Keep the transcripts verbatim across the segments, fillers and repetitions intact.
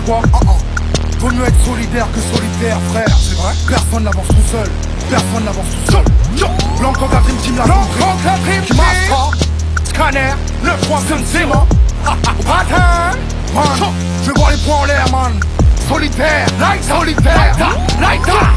quoi uh -uh. Vaut mieux être solidaire que solitaire, frère. C'est vrai. Personne n'avance tout seul. Personne n'avance tout seul. Blanc quand la Dream Team l'a compris. Qui m'astra. Scanner. neuf trois cinq zéro. Patin. Man. Je vois les points en l'air, man. Solitaire. Like solitaire. Like that.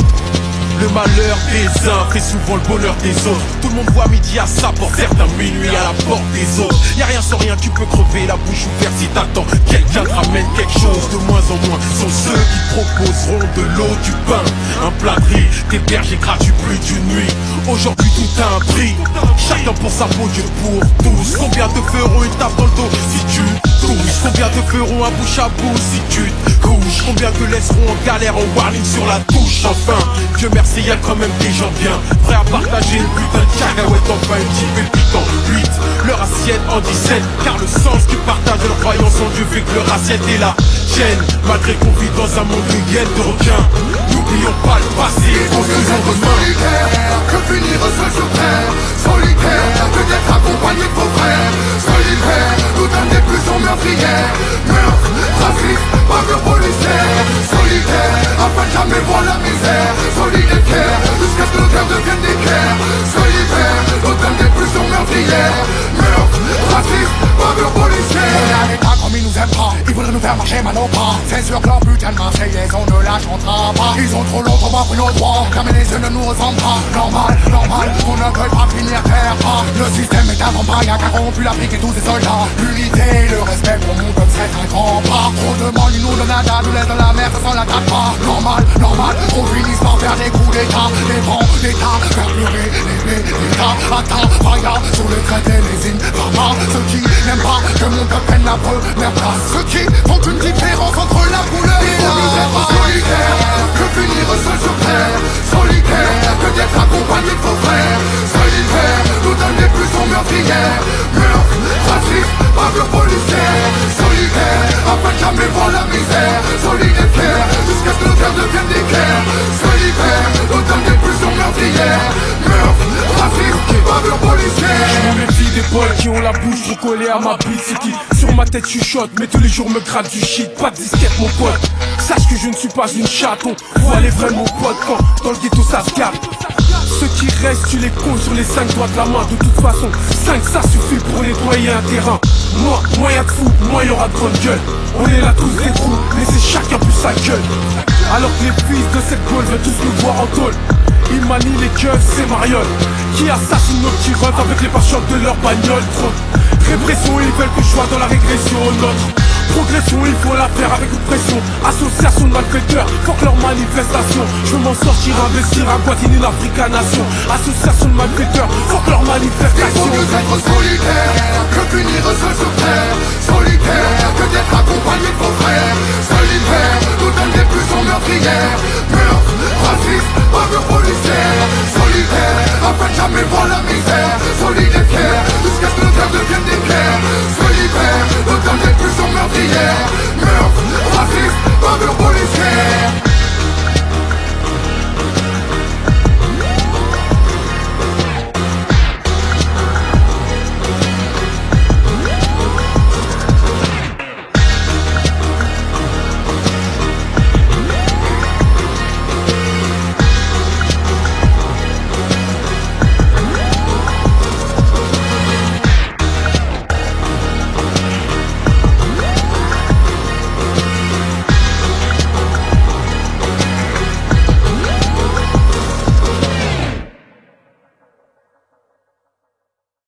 Le malheur des uns fait souvent le bonheur des autres. Tout le monde voit midi à sa porte, certains minuit à la porte des autres. Y'a rien sans rien, tu peux crever la bouche ouverte si t'attends quelqu'un te ramène quelque chose. De moins en moins sont ceux qui te proposeront de l'eau, du pain, un plat de riz, des bergers gratuits plus d'une nuit. Aujourd'hui tout a un prix, chacun pour sa peau, Dieu pour tous. Combien te feront une tape dans le dos si tu touches? Combien te feront un bouche à bouche si tu te couches? Combien te laisseront en galère en warning sur la touche? Enfin, Dieu merci, y'a quand même des gens bien prêts à partager une putain de cacahuète, enfin une type piquant. huit, leur assiette en dix-sept, car le sens du partage de leur croyance en Dieu fait que leur assiette est la tienne. Malgré qu'on vit dans un monde réel de requins, n'oublions pas le passé, construisons demain. Solitaire, que finir seul sur terre. Solitaire, que d'être accompagné de vos frères. Solitaire, nous donne des plus en meurtrières. Meurtre, racisme, bavure policière. Solitaire, afin de jamais voir la misère. Solidaire, jusqu'à ce que nos cœurs deviennent des guerres. Solitaire, nous donne des plus en meurtrières. Meurtre, racisme, bavure policière. On a l'État comme ils nous aiment pas. Ils voudraient nous faire marcher mal au pas. C'est sûr que leur putain de Marseillaise on ne la chantera pas. Ils ont trop longtemps pas pris nos droits. Jamais les yeux ne nous ressemblent pas. Normal, normal, on ne peut pas finir terre pas. Le système est un vampire qui a corrompu l'Afrique et tous ses soldats. L'unité, le respect pour mon peuple serait un grand pas. Trop de monde, ils nous donnent un tas, nous laissent dans la mer, ça s'en l'attaque pas. Normal, normal, on finit par faire des coups d'état. Les vents d'état, faire pleurer les l'État. Attends, Faya, sur les traités, les hymnes, papa. Ceux qui n'aiment pas que mon peuple prenne la première place. Ceux qui font une différence entre la couleur et la race. Solitaire, que finir seul sur terre. Solitaire, que d'être accompagné de vos frères. Solitaire, nous donne des plus en meurtrières. Meurtre, racisme, bavure policière. Solitaire, afin de jamais voir la misère. Solidaire, jusqu'à ce que nos cœurs deviennent des guerres. Solitaire, nous donne des plus en meurtrières. Meurtre, racisme, bavure policière. Je me méfie des poils qui ont la bouche trop collée à ma bite. C'est qui sur ma tête chuchote, mais tous les jours me gratte du shit. Pas de disquette mon pote, sache que je ne suis pas une chatte. On voit les vrais mon pote quand dans le ghetto ça se garde. Ceux qui restent tu les comptes sur les cinq doigts de la main. De toute façon, cinq ça suffit pour nettoyer un terrain. Moi, moins y'a de fou, moins y'aura de grande gueule. On est là tous des trous, laissez chacun plus sa gueule. Alors que les fils de cette gueule veulent tous nous voir en tôle. Ils manient les keufs, c'est Mariole qui assassinent nos petits refs avec les pare-chocs de leur bagnole. Trop de répression, ils veulent que je sois dans la régression. Notre progression, il faut la faire avec une pression. Association de malfaiteurs, faut que leur manifestation. Je veux m'en sortir, investir à Guadeloupe, une africanation. Association de malfaiteurs, faut que leur Il manifestation. faut mieux être solitaire que finir seul sur terre. Solitaire, que d'être accompagné de vos frères. Solitaire, nous donne des plus en meurtrières. Meurtre, racisme, bavure policière. Solitaire, afin de jamais voir la misère. Solidaire, jusqu'à ce que nos cœurs deviennent des guerres. Solitaire, nous donne des plus en meurtrières.